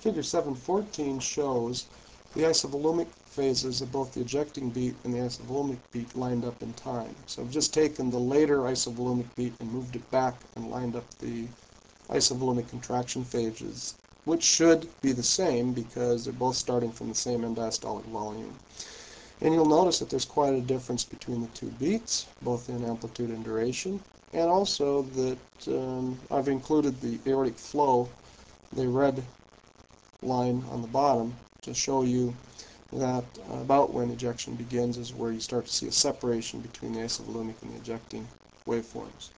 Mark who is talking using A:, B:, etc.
A: Figure 7.14 shows the isovolumic phases of both the ejecting beat and the isovolumic beat lined up in time. So I've just taken the later isovolumic beat and moved it back and lined up the isovolumic contraction phases, which should be the same because they're both starting from the same end diastolic volume. And you'll notice that there's quite a difference between the two beats, both in amplitude and duration, and also that I've included the aortic flow, the red line on the bottom, to show you that about when ejection begins is where you start to see a separation between the isovolumic and the ejecting waveforms.